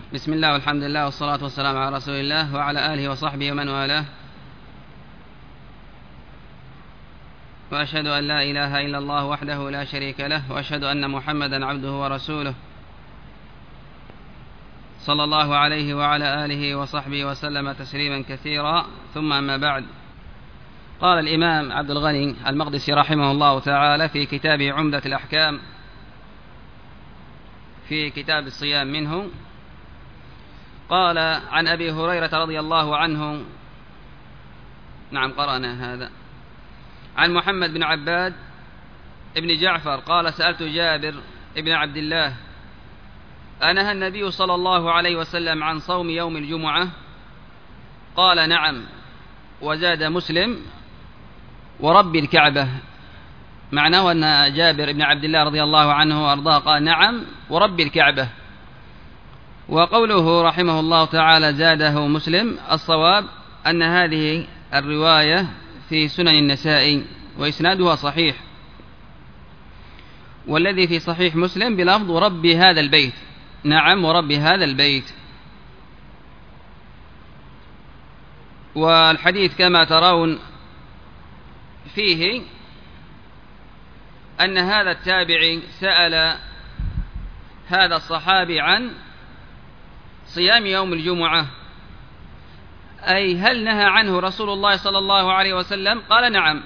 بسم الله والحمد لله والصلاة والسلام على رسول الله وعلى آله وصحبه ومن والاه، وأشهد أن لا إله إلا الله وحده لا شريك له، وأشهد أن محمدا عبده ورسوله صلى الله عليه وعلى آله وصحبه وسلم تسليما كثيرا. ثم أما بعد، قال الإمام عبد الغني المقدسي رحمه الله تعالى في كتابه عمدة الأحكام في كتاب الصيام منه، قال عن أبي هريرة رضي الله عنه، نعم قرأنا هذا، عن محمد بن عباد ابن جعفر قال: سألت جابر ابن عبد الله: أنهى النبي صلى الله عليه وسلم عن صوم يوم الجمعة؟ قال: نعم. وزاد مسلم: ورب الكعبة. معناه أن جابر بن عبد الله رضي الله عنه وأرضاه قال: نعم ورب الكعبة. وقوله رحمه الله تعالى زاده مسلم، الصواب أن هذه الرواية في سنن النسائي وإسنادها صحيح، والذي في صحيح مسلم بلفظ رب هذا البيت. نعم ورب هذا البيت. والحديث كما ترون فيه أن هذا التابعي سأل هذا الصحابي عن صيام يوم الجمعة، أي هل نهى عنه رسول الله صلى الله عليه وسلم؟ قال: نعم.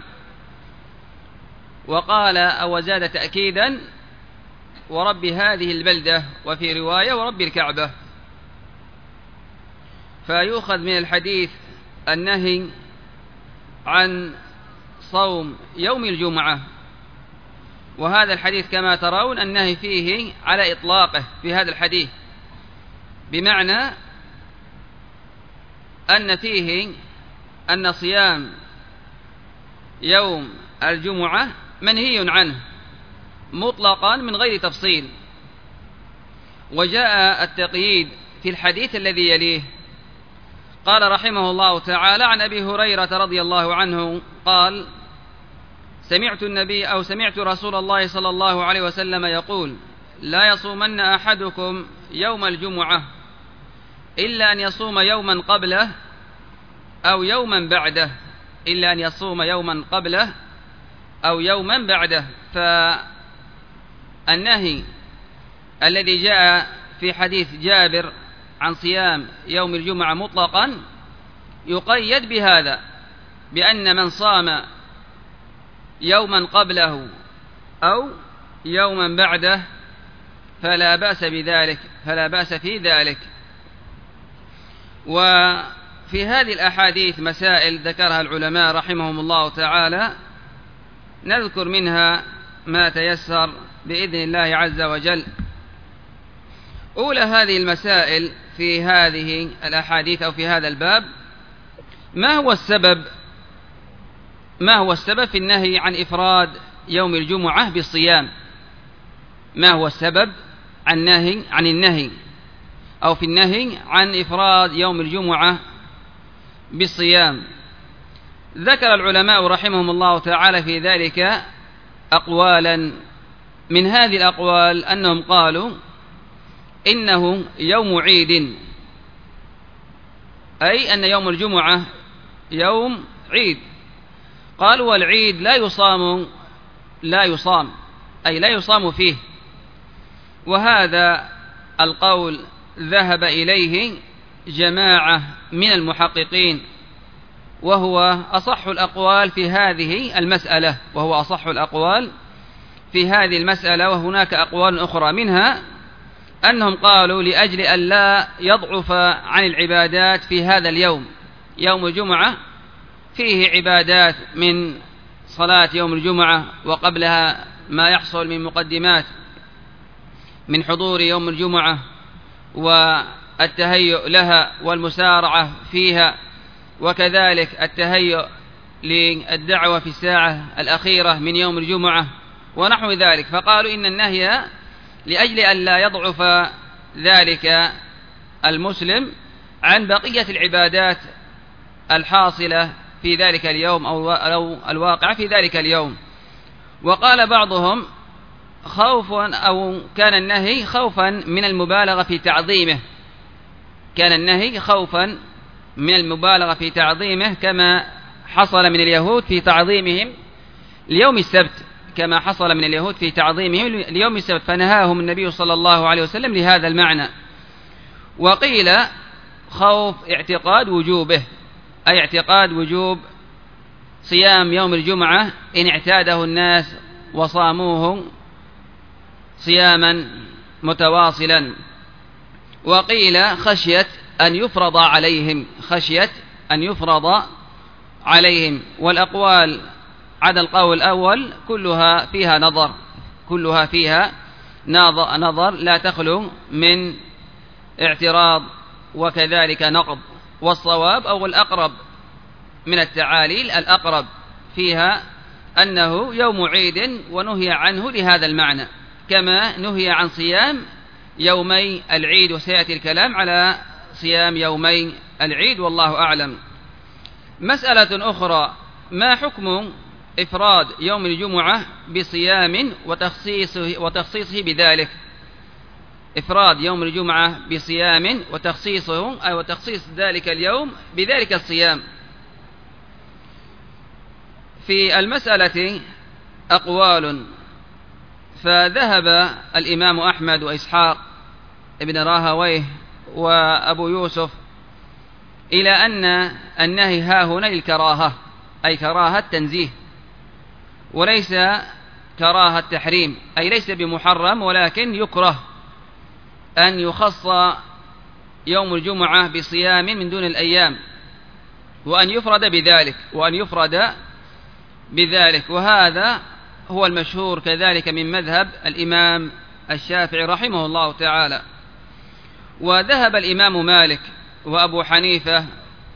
وقال أو زاد تأكيدا: ورب هذه البلدة، وفي رواية: ورب الكعبة. فيؤخذ من الحديث النهي عن صوم يوم الجمعة، وهذا الحديث كما ترون النهي فيه على إطلاقه في هذا الحديث، بمعنى أن فيه أن صيام يوم الجمعة منهي عنه مطلقا من غير تفصيل. وجاء التقييد في الحديث الذي يليه. قال رحمه الله تعالى عن أبي هريرة رضي الله عنه قال: سمعت رسول الله صلى الله عليه وسلم يقول: لا يصومن أحدكم يوم الجمعة إلا أن يصوم يوما قبله أو يوما بعده، إلا أن يصوم يوما قبله أو يوما بعده. فالنهي الذي جاء في حديث جابر عن صيام يوم الجمعة مطلقا يقيد بهذا، بأن من صام يوما قبله أو يوما بعده فلا بأس بذلك، فلا بأس في ذلك. وفي هذه الأحاديث مسائل ذكرها العلماء رحمهم الله تعالى، نذكر منها ما تيسر بإذن الله عز وجل. أولى هذه المسائل في هذه الأحاديث أو في هذا الباب: ما هو السبب في النهي عن إفراد يوم الجمعة بالصيام؟ ما هو السبب عن النهي أو في النهي عن إفراد يوم الجمعة بالصيام؟ ذكر العلماء رحمهم الله تعالى في ذلك أقوالا. من هذه الأقوال أنهم قالوا إنه يوم عيد، أي أن يوم الجمعة يوم عيد. قالوا: والعيد لا يصام فيه. وهذا القول ذهب إليه جماعة من المحققين، وهو أصح الأقوال في هذه المسألة. وهناك أقوال أخرى، منها أنهم قالوا لأجل أن لا يضعف عن العبادات في هذا اليوم. يوم الجمعة فيه عبادات من صلاة يوم الجمعة وقبلها ما يحصل من مقدمات من حضور يوم الجمعة والتهيؤ لها والمسارعة فيها، وكذلك التهيؤ للدعوة في الساعة الأخيرة من يوم الجمعة ونحو ذلك. فقالوا إن النهي لأجل أن لا يضعف ذلك المسلم عن بقية العبادات الحاصلة في ذلك اليوم أو الواقع في ذلك اليوم. وقال بعضهم خوفا، أو كان النهي خوفا من المبالغة في تعظيمه، كان النهي خوفا من المبالغة في تعظيمه، كما حصل من اليهود في تعظيمهم ليوم السبت، كما حصل من اليهود في تعظيمهم ليوم السبت، فنهاهم النبي صلى الله عليه وسلم لهذا المعنى. وقيل خوف اعتقاد وجوبه، أي اعتقاد وجوب صيام يوم الجمعة إن اعتاده الناس وصاموه صياما متواصلا. وقيل خشية أن يفرض عليهم، خشية أن يفرض عليهم. والأقوال عدا القول الأول كلها فيها نظر، كلها فيها نظر لا تخلو من اعتراض وكذلك نقض. والصواب أو الأقرب من التعاليل، الأقرب فيها أنه يوم عيد ونهي عنه لهذا المعنى، كما نهي عن صيام يومي العيد، وسيأتي الكلام على صيام يومي العيد والله أعلم. مسألة أخرى: ما حكم إفراد يوم الجمعة بصيام وتخصيصه بذلك؟ إفراد يوم الجمعة بصيام وتخصيصه أو تخصيص ذلك اليوم بذلك الصيام. في المسألة أقوال، فذهب الإمام أحمد وإسحاق ابن راهويه وأبو يوسف إلى أن النهي ها هنا للكراهة، أي كراهة تنزيه، وليس كراهة تحريم، أي ليس بمحرم، ولكن يكره أن يخص يوم الجمعة بصيام من دون الأيام، وأن يفرد بذلك. وهذا هو المشهور كذلك من مذهب الإمام الشافعي رحمه الله تعالى. وذهب الإمام مالك وأبو حنيفة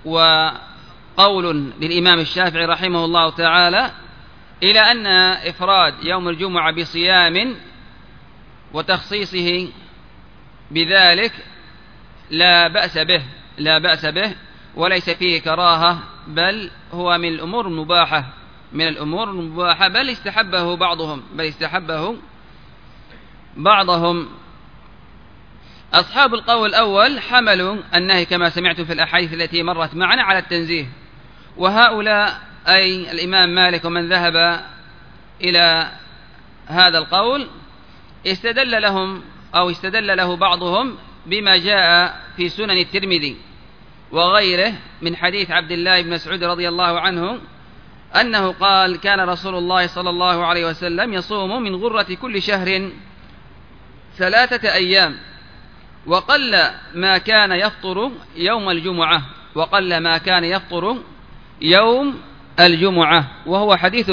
وقول للإمام الشافعي رحمه الله تعالى إلى أن إفراد يوم الجمعة بصيام وتخصيصه بذلك لا بأس به وليس فيه كراهة، بل هو من الأمور المباحة، بل استحبه بعضهم. أصحاب القول الأول حملوا النهي كما سمعت في الأحاديث التي مرت معنا على التنزيه، وهؤلاء أي الإمام مالك ومن ذهب إلى هذا القول استدل له بعضهم بما جاء في سنن الترمذي وغيره من حديث عبد الله بن مسعود رضي الله عنه أنه قال: كان رسول الله صلى الله عليه وسلم يصوم من غرة كل شهر 3 أيام، وقل ما كان يفطر يوم الجمعة، وهو حديث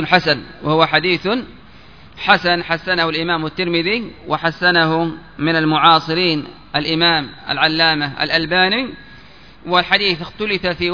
حسن حسنه الإمام الترمذي، وحسنه من المعاصرين الإمام العلامة الألباني. والحديث اختلف في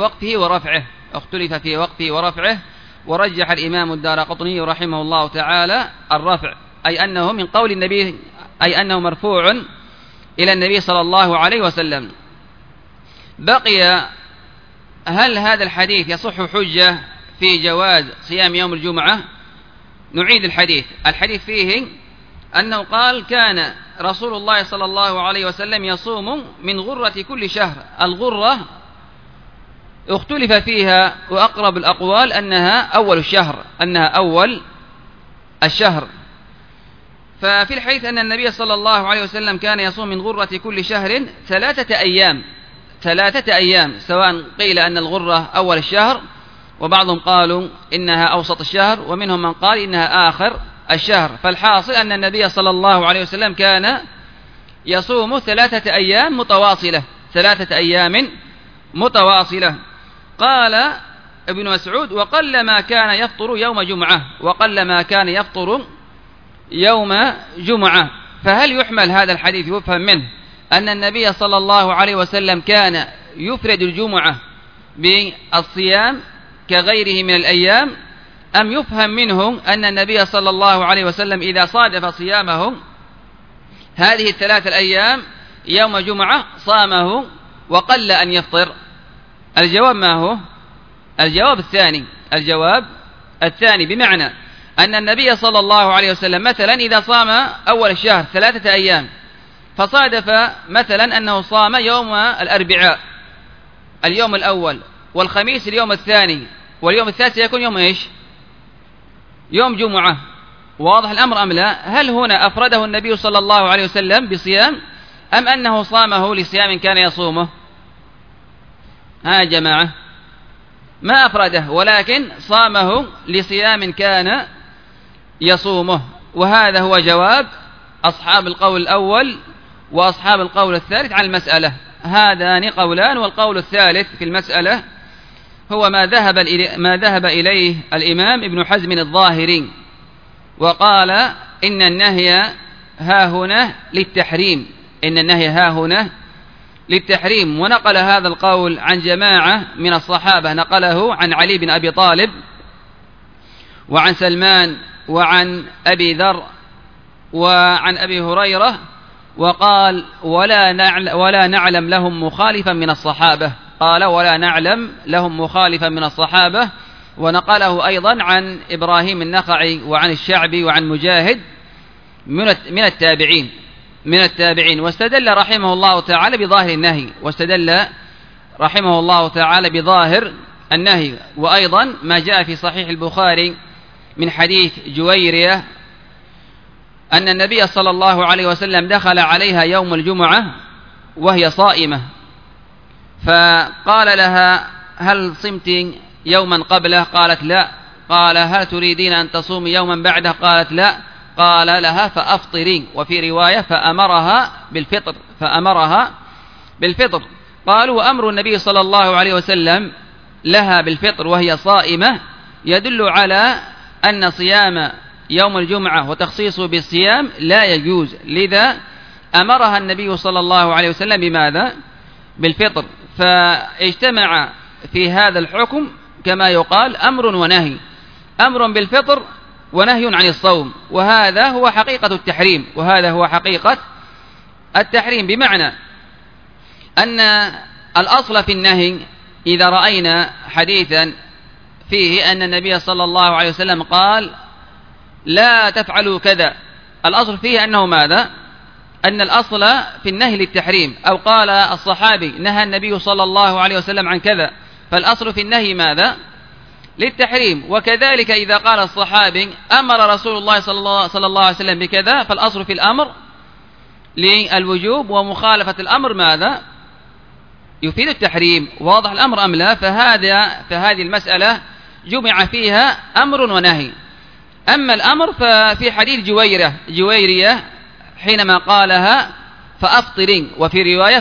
وقته ورفعه، ورجح الإمام الدارقطني رحمه الله تعالى الرفع، أي أنه من قول النبي، أي أنه مرفوع إلى النبي صلى الله عليه وسلم. بقي هل هذا الحديث يصح حجة في جواز صيام يوم الجمعة؟ نعيد الحديث فيه أنه قال: كان رسول الله صلى الله عليه وسلم يصوم من غرة كل شهر. الغرة اختلف فيها، وأقرب الأقوال أنها أول الشهر. ففي الحديث أن النبي صلى الله عليه وسلم كان يصوم من غرة كل شهر 3 أيام، سواء قيل أن الغرة أول الشهر، وبعضهم قالوا إنها أوسط الشهر، ومنهم من قال إنها آخر الشهر. فالحاصل أن النبي صلى الله عليه وسلم كان يصوم 3 أيام متواصلة. قال ابن مسعود: وقل ما كان يفطر يوم جمعة. فهل يحمل هذا الحديث يفهم منه أن النبي صلى الله عليه وسلم كان يفرد الجمعة بالصيام كغيره من الأيام، أم يفهم منه أن النبي صلى الله عليه وسلم إذا صادف صيامه هذه 3 الأيام يوم جمعة صامه وقل أن يفطر؟ الجواب ما هو؟ الجواب الثاني، بمعنى أن النبي صلى الله عليه وسلم مثلا إذا صام أول الشهر 3 أيام، فصادف مثلا أنه صام يوم الأربعاء اليوم الأول، والخميس اليوم الثاني، واليوم الثالث يكون يوم إيش؟ يوم جمعة. واضح الأمر أم لا؟ هل هنا أفرده النبي صلى الله عليه وسلم بصيام أم أنه صامه لصيام كان يصومه؟ يا جماعة، ما أفرده، ولكن صامه لصيام كان يصومه. وهذا هو جواب أصحاب القول الأول وأصحاب القول الثالث على المسألة. هذان قولان، والقول الثالث في المسألة هو ما ذهب إليه الإمام ابن حزم الظاهري، وقال إن النهي ها هنا للتحريم، إن النهي ها هنا للتحريم. ونقل هذا القول عن جماعة من الصحابة، نقله عن علي بن أبي طالب وعن سلمان وعن أبي ذر وعن أبي هريرة، وقال ولا نعلم لهم مخالفا من الصحابة، قال ولا نعلم لهم مخالفا من الصحابة. ونقله أيضا عن إبراهيم النخعي وعن الشعبي وعن مجاهد من التابعين. واستدل رحمه الله تعالى بظاهر النهي. وأيضا ما جاء في صحيح البخاري من حديث جويرية أن النبي صلى الله عليه وسلم دخل عليها يوم الجمعة وهي صائمة، فقال لها هل صمت يوما قبله؟ قالت لا. قال هل تريدين أن تصومي يوما بعده؟ قالت لا. قال لها فأفطري، وفي رواية فأمرها بالفطر. قالوا وأمر النبي صلى الله عليه وسلم لها بالفطر وهي صائمة يدل على أن صيام يوم الجمعة وتخصيصه بالصيام لا يجوز، لذا أمرها النبي صلى الله عليه وسلم بماذا؟ بالفطر. فاجتمع في هذا الحكم كما يقال أمر ونهي، أمر بالفطر ونهي عن الصوم، وهذا هو حقيقة التحريم، بمعنى أن الأصل في النهي إذا رأينا حديثا فيه أن النبي صلى الله عليه وسلم قال لا تفعلوا كذا، الأصل فيه أنه ماذا؟ أن الأصل في النهي للتحريم، أو قال الصحابي نهى النبي صلى الله عليه وسلم عن كذا، فالأصل في النهي ماذا؟ للتحريم. وكذلك إذا قال الصحابي أمر رسول الله صلى الله عليه وسلم بكذا، فالأصل في الأمر للوجوب، ومخالفة الأمر ماذا؟ يفيد التحريم. واضح الأمر أم لا؟ فهذه المسألة جمع فيها أمر ونهي. أما الأمر ففي حديث جويرية حينما قالها فأفطرين، وفي رواية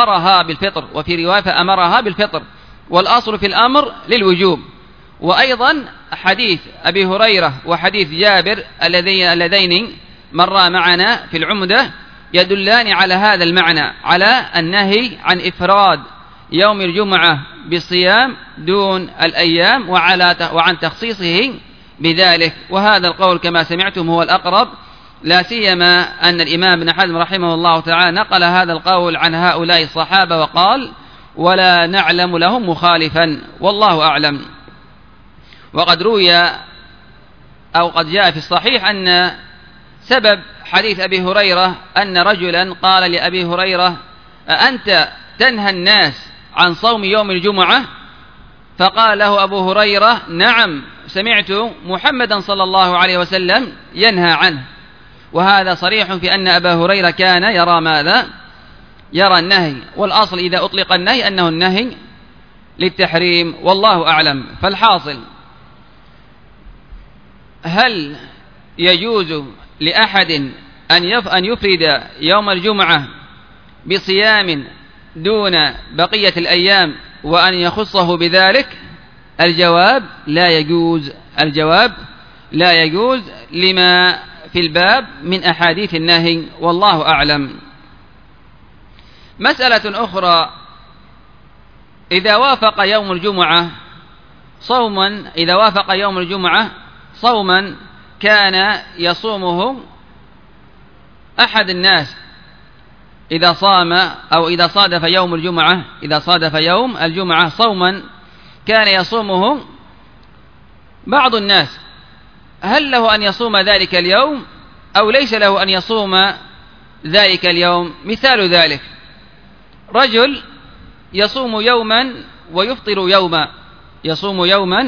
فأمرها بالفطر، والأصل في الأمر للوجوب. وأيضا حديث أبي هريرة وحديث جابر اللذين مرا معنا في العمدة يدلان على هذا المعنى، على النهي عن إفراد يوم الجمعة بالصيام دون الأيام، وعن تخصيصه بذلك. وهذا القول كما سمعتم هو الأقرب، لا سيما أن الإمام ابن حزم رحمه الله تعالى نقل هذا القول عن هؤلاء الصحابة وقال ولا نعلم لهم مخالفا، والله أعلم. وقد روي أو قد جاء في الصحيح أن سبب حديث أبي هريرة أن رجلا قال لأبي هريرة أنت تنهى الناس عن صوم يوم الجمعة؟ فقال له أبو هريرة نعم، سمعت محمدا صلى الله عليه وسلم ينهى عنه. وهذا صريح في أن أبا هريرة كان يرى ماذا؟ يرى النهي، والأصل إذا أطلق النهي أنه النهي للتحريم، والله أعلم. فالحاصل، هل يجوز لأحد أن يفرد يوم الجمعة بصيام دون بقية الأيام وأن يخصه بذلك؟ الجواب لا يجوز لما في الباب من أحاديث النهي، والله أعلم. مسألة أخرى، إذا وافق يوم الجمعة صوما كان يصومه أحد الناس، إذا صام أو إذا صادف يوم الجمعة صوما كان يصومه بعض الناس، هل له أن يصوم ذلك اليوم أو ليس له أن يصوم ذلك اليوم. مثال ذلك رجل يصوم يوما ويفطر يوما، يصوم يوما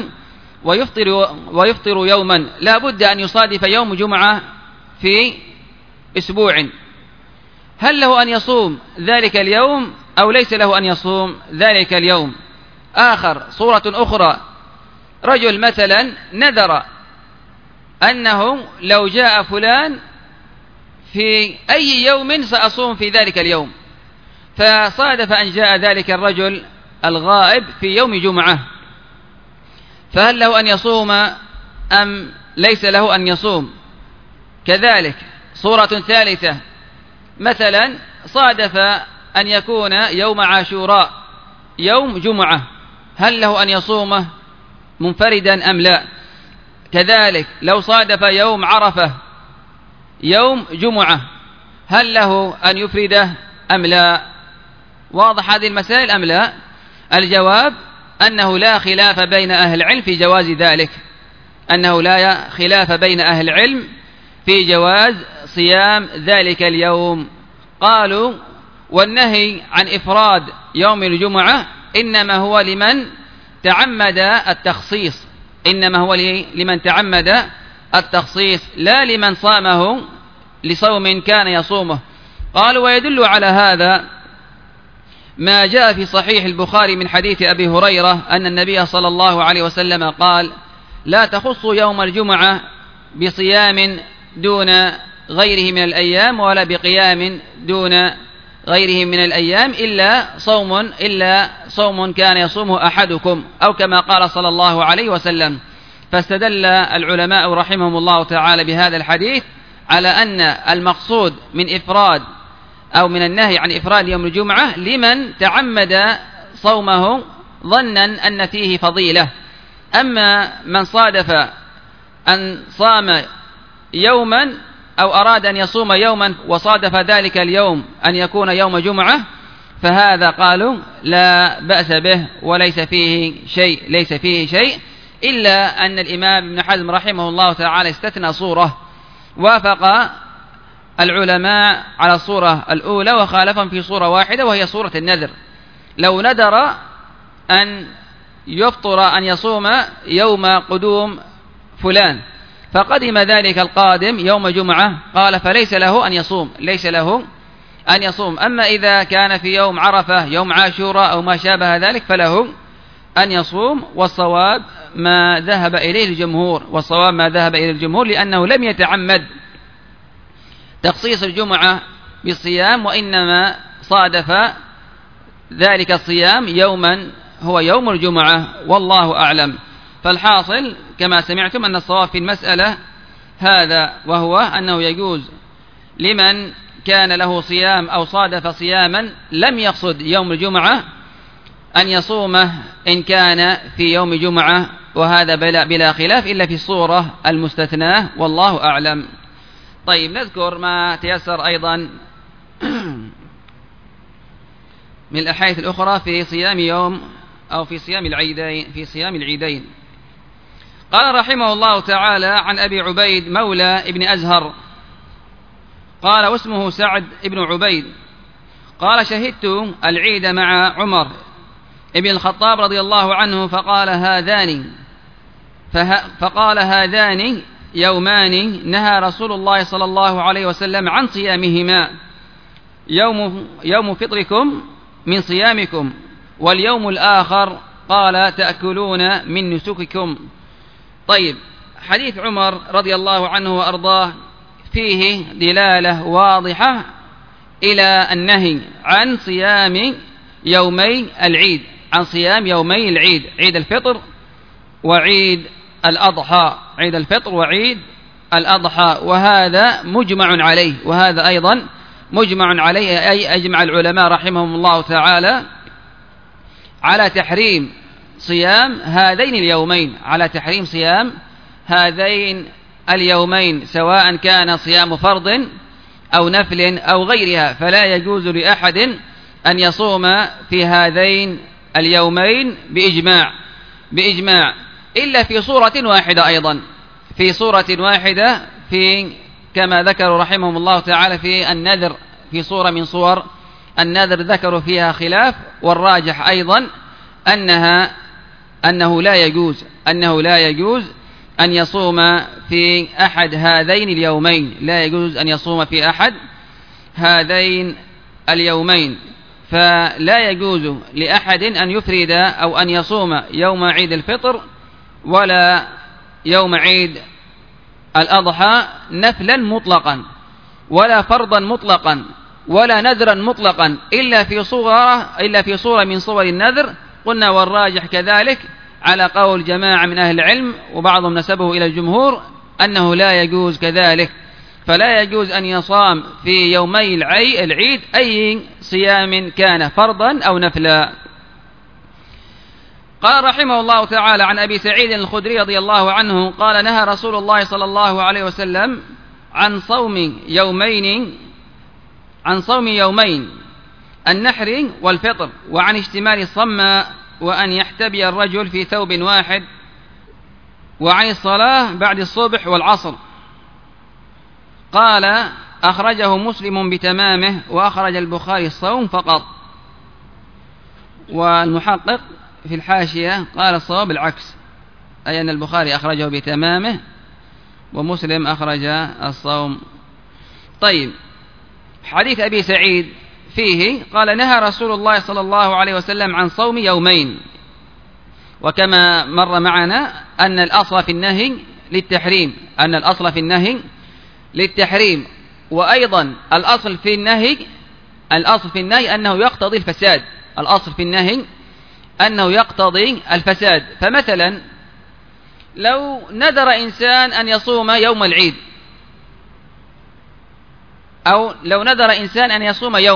ويفطر يوما، لا بد أن يصادف يوم جمعة في أسبوع، هل له أن يصوم ذلك اليوم أو ليس له أن يصوم ذلك اليوم؟ آخر صورة أخرى، رجل مثلا نذر أنه لو جاء فلان في أي يوم سأصوم في ذلك اليوم، فصادف أن جاء ذلك الرجل الغائب في يوم جمعة، فهل له أن يصوم أم ليس له أن يصوم؟ كذلك صورة ثالثة، مثلا صادف أن يكون يوم عاشوراء يوم جمعة، هل له أن يصومه منفردا أم لا؟ كذلك لو صادف يوم عرفة يوم جمعة، هل له أن يفرده أم لا؟ واضح هذه المسائل أم لا؟ الجواب أنه لا خلاف بين أهل العلم في جواز ذلك، أنه لا خلاف بين أهل العلم في جواز صيام ذلك اليوم. قالوا والنهي عن إفراد يوم الجمعة إنما هو لمن تعمد التخصيص، إنما هو لمن تعمد التخصيص لا لمن صامه لصوم كان يصومه. قالوا ويدل على هذا ما جاء في صحيح البخاري من حديث أبي هريرة أن النبي صلى الله عليه وسلم قال لا تخصوا يوم الجمعة بصيام دون غيره من الأيام ولا بقيام دون غيره من الأيام إلا صوم كان يصومه أحدكم، أو كما قال صلى الله عليه وسلم. فاستدل العلماء رحمهم الله تعالى بهذا الحديث على أن المقصود من إفراد أو من النهي عن إفراد يوم الجمعة لمن تعمد صومه ظنا أن فيه فضيلة. أما من صادف أن صام يوما أو أراد أن يصوم يوما وصادف ذلك اليوم أن يكون يوم جمعة، فهذا قالوا لا بأس به وليس فيه شيء، إلا أن الإمام ابن حزم رحمه الله تعالى استثنى صورة وافق العلماء على الصورة الأولى وخالفهم في صورة واحدة، وهي صورة النذر. لو نذر أن يفطر أن يصوم يوم قدوم فلان فقدم ذلك القادم يوم جمعة، قال فليس له أن يصوم. أما إذا كان في يوم عرفة يوم عاشوراء أو ما شابه ذلك فله أن يصوم، والصواب ما ذهب إليه الجمهور، لأنه لم يتعمد تخصيص الجمعة بالصيام، وإنما صادف ذلك الصيام يوما هو يوم الجمعة، والله أعلم. فالحاصل كما سمعتم أن الصواب في المسألة هذا، وهو أنه يجوز لمن كان له صيام أو صادف صياما لم يقصد يوم الجمعة أن يصومه إن كان في يوم جمعة، وهذا بلا خلاف إلا في الصورة المستثناة، والله أعلم. طيب نذكر ما تيسر أيضا من الأحاديث الأخرى في صيام يوم أو في صيام العيدين. قال رحمه الله تعالى عن أبي عبيد مولى ابن أزهر قال واسمه سعد ابن عبيد قال شهدت العيد مع عمر ابن الخطاب رضي الله عنه فقال هذان يومان نهى رسول الله صلى الله عليه وسلم عن صيامهما، يوم فطركم من صيامكم، واليوم الآخر قال تأكلون من نسككم. طيب حديث عمر رضي الله عنه وأرضاه فيه دلالة واضحة إلى النهي عن صيام يومي العيد، عيد الفطر وعيد الأضحى، وهذا مجمع عليه، وهذا أيضا مجمع عليه، أي أجمع العلماء رحمهم الله تعالى على تحريم صيام هذين اليومين سواء كان صيام فرض أو نفل أو غيرها، فلا يجوز لأحد أن يصوم في هذين اليومين بإجماع إلا في صورة واحدة، أيضا في صورة واحدة في كما ذكروا رحمهم الله تعالى في النذر في صورة من صور النذر ذكروا فيها خلاف، والراجح أيضا أنه لا يجوز أن يصوم في أحد هذين اليومين، لا يجوز أن يصوم في أحد هذين اليومين. فلا يجوز لأحد أن يفرد أو أن يصوم يوم عيد الفطر ولا يوم عيد الأضحى نفلا مطلقا ولا فرضا مطلقا ولا نذرا مطلقا إلا في صورة من صور النذر. قلنا والراجح كذلك على قول جماعة من أهل العلم وبعضهم نسبه إلى الجمهور أنه لا يجوز كذلك. فلا يجوز أن يصام في يومي العيد أي صيام كان فرضا أو نفلا. قال رحمه الله تعالى عن أبي سعيد الخدري رضي الله عنه قال نهى رسول الله صلى الله عليه وسلم عن صوم يومين النحر والفطر، وعن اشتمال الصماء، وأن يحتبي الرجل في ثوب واحد، وعن الصلاة بعد الصبح والعصر. قال أخرجه مسلم بتمامه، وأخرج البخاري الصوم فقط. والمحقق في الحاشية قال الصواب العكس، أي أن البخاري أخرجه بتمامه ومسلم أخرج الصوم. طيب، حديث أبي سعيد فيه قال نهى رسول الله صلى الله عليه وسلم عن صوم يومين، وكما مر معنا أن الأصل في النهي للتحريم، وأيضا الأصل في النهي أنه يقتضي الفساد. فمثلا لو نذر إنسان أن يصوم يوم العيد، أو لو نذر إنسان أن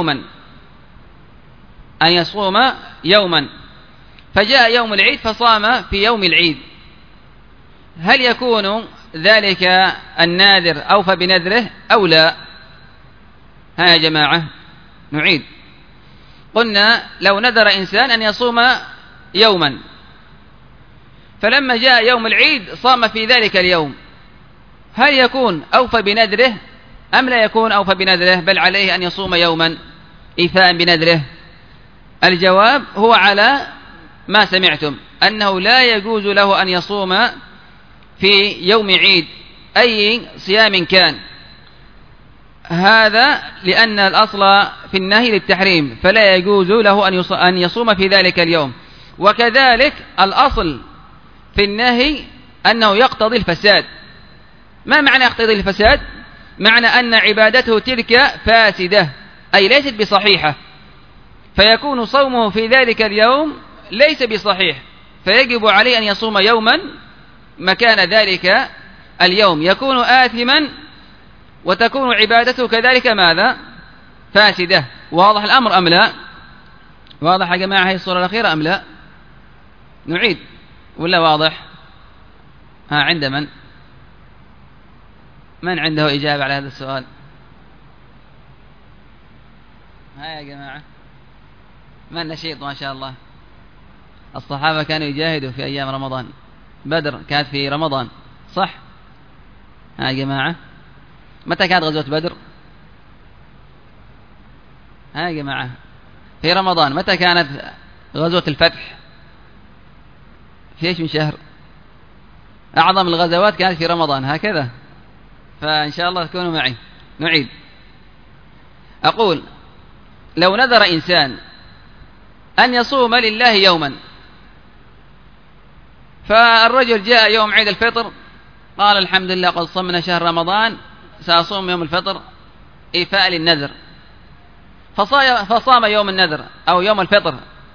يصوم يوما فجاء يوم العيد فصام في يوم العيد، هل يكون ذلك الناذر أوفى بنذره أو لا؟ ها يا جماعة، نعيد. قلنا لو نذر إنسان أن يصوم يوما، فلما جاء يوم العيد صام في ذلك اليوم، هل يكون أوفى بنذره أم لا يكون أوفى بنذره، بل عليه أن يصوم يوما إيفاء بنذره؟ الجواب هو على ما سمعتم، أنه لا يجوز له أن يصوم في يوم عيد أي صيام كان، هذا لأن الأصل في النهي للتحريم، فلا يجوز له أن يصوم في ذلك اليوم. وكذلك الأصل في النهي أنه يقتضي الفساد. ما معنى يقتضي الفساد؟ معنى أن عبادته تلك فاسدة، أي ليست بصحيحة، فيكون صومه في ذلك اليوم ليس بصحيح، فيجب عليه أن يصوم يوما مكان ذلك اليوم، يكون آثما وتكون عبادته كذلك ماذا؟ فاسدة. واضح الأمر أم لا؟ واضح يا جماعة هذه الصورة الأخيرة أم لا؟ نعيد ولا واضح؟ عند من عنده إجابة على هذا السؤال؟ يا جماعة، من نشيط ما شاء الله. الصحابة كانوا يجاهدوا في أيام رمضان، بدر كانت في رمضان صح؟ يا جماعة، متى كانت غزوة بدر؟ يا جماعة، في رمضان. متى كانت غزوة الفتح؟ في ايش من شهر؟ أعظم الغزوات كانت في رمضان، هكذا. فإن شاء الله تكونوا معي. نعيد. أقول لو نذر إنسان أن يصوم لله يوما، فالرجل جاء يوم عيد الفطر قال الحمد لله قد صمنا شهر رمضان، سأصوم يوم الفطر إيفاء للنذر، فصام يوم النذر أو يوم الفطر،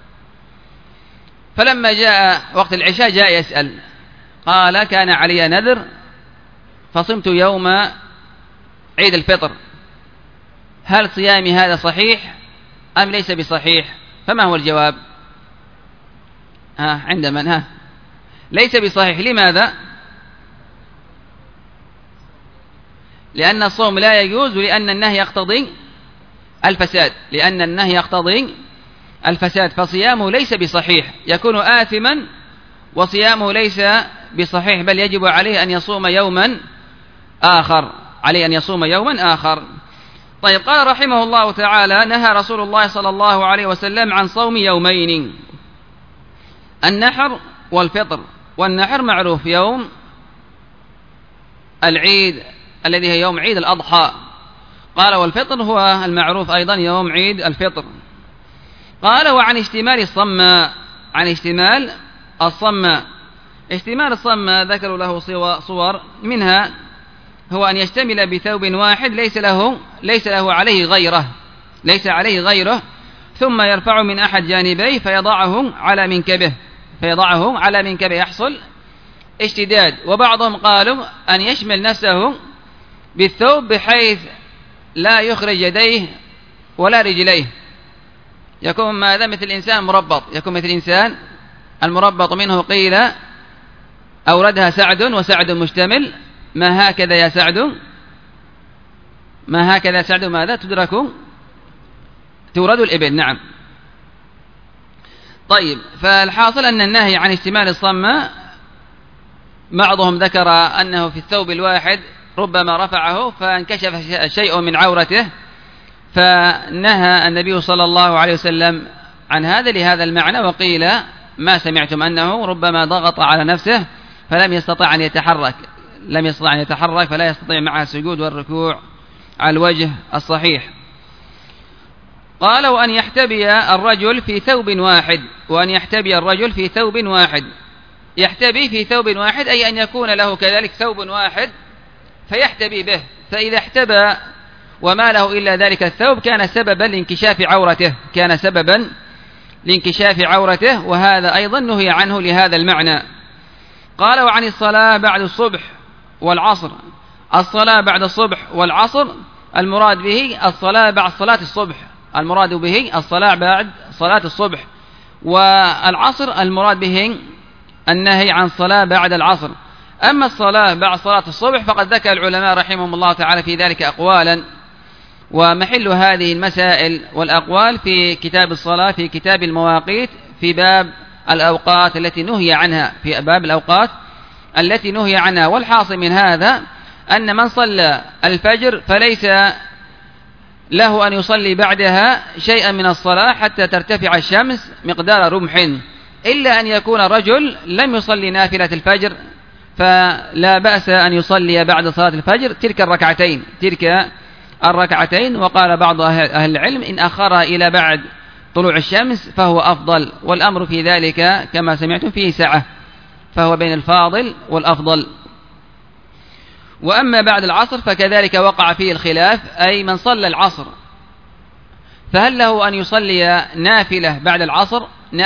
فلما جاء وقت العشاء جاء يسأل، قال كان علي نذر فصمت يوم عيد الفطر، هل صيامي هذا صحيح أم ليس بصحيح؟ فما هو الجواب؟ عند من؟ ليس بصحيح. لماذا؟ لأن الصوم لا يجوز، لأن النهي يقتضي الفساد، فصيامه ليس بصحيح، يكون آثما وصيامه ليس بصحيح، بل يجب عليه أن يصوم يوما آخر. طيب قال رحمه الله تعالى: نهى رسول الله صلى الله عليه وسلم عن صوم يومين: النحر والفطر. والنحر معروف يوم العيد الذي هي يوم عيد الأضحى. قال: والفطر هو المعروف أيضا يوم عيد الفطر. قال: وعن اشتمال الصماء. عن اشتمال الصماء. اشتمال الصماء ذكروا له صور، منها هو أن يشتمل بثوب واحد ليس له عليه غيره، ليس عليه غيره، ثم يرفع من أحد جانبيه فيضعه على منكبه يحصل اشتداد. وبعضهم قالوا أن يشمل نفسه بالثوب بحيث لا يخرج يديه ولا رجليه، يكون ماذا؟ مثل الإنسان مربط، يكون مثل الإنسان المربط. منه قيل أوردها سعد وسعد مشتمل: ما هكذا يا سعد، ما هكذا سعد، ماذا تورد الإبل. نعم. طيب، فالحاصل أن النهي عن اشتمال الصماء بعضهم ذكر أنه في الثوب الواحد ربما رفعه فانكشف شيء من عورته، فنهى النبي صلى الله عليه وسلم عن هذا لهذا المعنى. وقيل ما سمعتم أنه ربما ضغط على نفسه فلم يستطع أن يتحرك، فلا يستطيع معها السجود والركوع على الوجه الصحيح. قال: وأن يحتبي الرجل في ثوب واحد. يحتبي في ثوب واحد أي أن يكون له كذلك ثوب واحد فيحتبي به، فإذا احتبى وما له إلا ذلك الثوب كان سببا لانكشاف عورته، وهذا أيضا نهي عنه لهذا المعنى. قال: وعن الصلاة بعد الصبح والعصر. الصلاة بعد الصبح والعصر المراد به الصلاة بعد صلاة الصبح، والعصر المراد به النهي عن صلاة بعد العصر. أما الصلاة بعد صلاة الصبح فقد ذكر العلماء رحمهم الله تعالى في ذلك أقوالا، ومحل هذه المسائل والأقوال في كتاب الصلاة في كتاب المواقيت في باب الأوقات التي نهي عنها. والحاصل من هذا أن من صلى الفجر فليس له أن يصلي بعدها شيئا من الصلاة حتى ترتفع الشمس مقدار رمح، إلا أن يكون رجل لم يصلي نافلة الفجر، فلا بأس أن يصلي بعد صلاة الفجر تلك الركعتين. وقال بعض أهل العلم إن أخرها إلى بعد طلوع الشمس فهو أفضل، والأمر في ذلك كما سمعتم فيه سعة، فهو بين الفاضل والأفضل. وأما بعد العصر فكذلك وقع فيه الخلاف، أي من صلى العصر فهل له أن يصلي نافلة بعد العصر،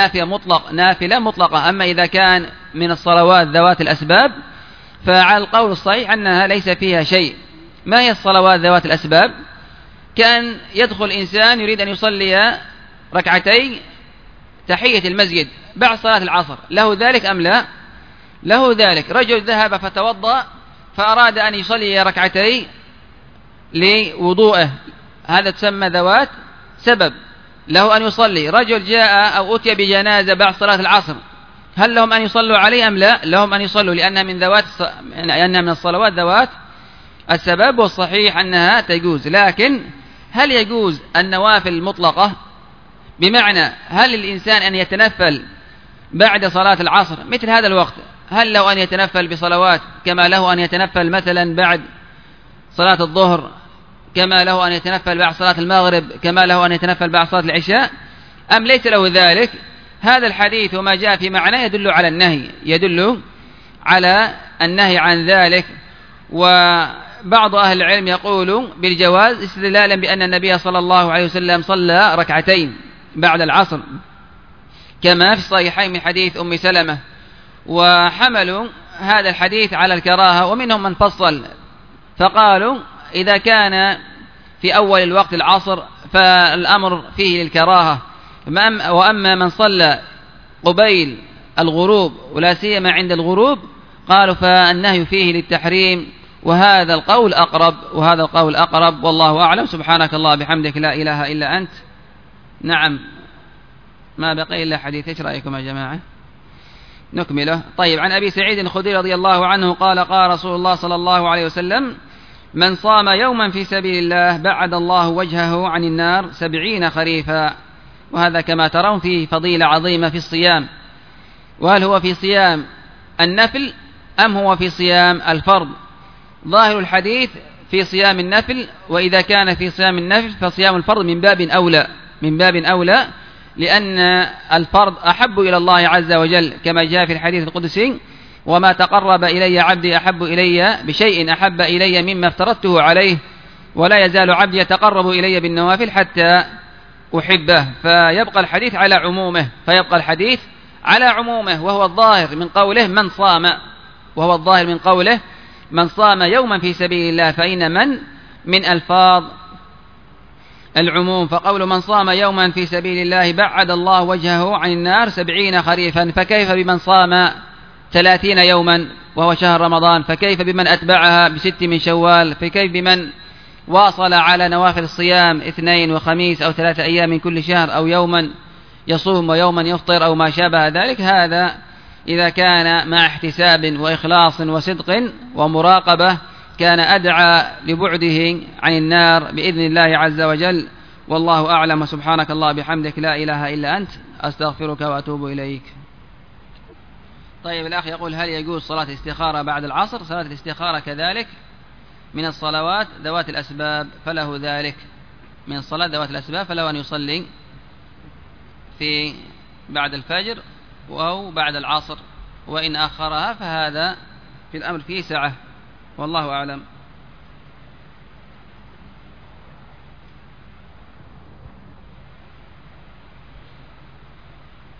نافلة مطلقة. أما إذا كان من الصلوات ذوات الأسباب فعلى القول الصحيح أنها ليس فيها شيء. ما هي الصلوات ذوات الأسباب؟ كان يدخل إنسان يريد أن يصلي ركعتي تحية المسجد بعد صلاة العصر، له ذلك أم لا؟ له ذلك. رجل ذهب فتوضأ فأراد أن يصلي ركعتي لوضوءه، هذا تسمى ذوات سبب، له أن يصلي. رجل جاء أو أتي بجنازة بعد صلاة العصر، هل لهم أن يصلوا عليه أم لا؟ لهم أن يصلوا، لأنها من الصلوات ذوات السبب، والصحيح أنها تجوز. لكن هل يجوز النوافل المطلقة؟ بمعنى هل الإنسان أن يتنفل بعد صلاة العصر مثل هذا الوقت؟ هل له أن يتنفل بصلوات كما له أن يتنفل مثلا بعد صلاة الظهر، كما له أن يتنفل بعد صلاة المغرب، كما له أن يتنفل بعد صلاة العشاء، أم ليس له ذلك؟ هذا الحديث وما جاء في معناه يدل على النهي عن ذلك. وبعض أهل العلم يقول بالجواز استدلالا بأن النبي صلى الله عليه وسلم صلى ركعتين بعد العصر كما في الصحيحين من حديث أم سلمة، وحملوا هذا الحديث على الكراهة. ومنهم من فصل فقالوا إذا كان في أول الوقت العصر فالأمر فيه للكراهة، وأما من صلى قبيل الغروب ولا سيما عند الغروب قالوا فالنهي فيه للتحريم، وهذا القول أقرب والله أعلم. سبحانك الله بحمدك لا إله إلا أنت. نعم، ما بقي إلا حديث، ايش رأيكم يا جماعة؟ نكمله. طيب، عن أبي سعيد الخدري رضي الله عنه قال قال رسول الله صلى الله عليه وسلم من صام يوما في سبيل الله بعد الله وجهه عن النار 70 خريفا. وهذا كما ترون فيه فضيلة عظيمة في الصيام. وهل هو في صيام النفل أم هو في صيام الفرض؟ ظاهر الحديث في صيام النفل، وإذا كان في صيام النفل فصيام الفرض من باب أولى، لأن الفرض أحب إلى الله عز وجل كما جاء في الحديث القدسي: وما تقرب إلي عبدي أحب إلي بشيء أحب إلي مما افترضته عليه، ولا يزال عبدي يتقرب إلي بالنوافل حتى أحبه. فيبقى الحديث على عمومه، وهو الظاهر من قوله من صام يوما في سبيل الله، فإن من ألفاظ العموم. فقول من صام يوما في سبيل الله بعد الله وجهه عن النار 70 خريفا، فكيف بمن صام 30 يوما وهو شهر رمضان؟ فكيف بمن أتبعها ب6 من شوال؟ فكيف بمن واصل على نوافل الصيام 2 وخميس أو 3 أيام من كل شهر، أو يوما يصوم ويوما يفطر أو ما شابه ذلك؟ هذا إذا كان مع احتساب وإخلاص وصدق ومراقبة كان أدعى لبعده عن النار بإذن الله عز وجل. والله أعلم. سبحانك الله بحمدك، لا إله إلا أنت، أستغفرك وأتوب إليك. طيب، الأخ يقول: هل يجوز صلاة الاستخارة بعد العصر؟ صلاة الاستخارة كذلك من الصلوات ذوات الأسباب، فله ذلك من الصلاة ذوات الأسباب، فله أن يصلي في بعد الفجر أو بعد العصر، وإن أخرها فهذا في الأمر فيه سعة، والله أعلم.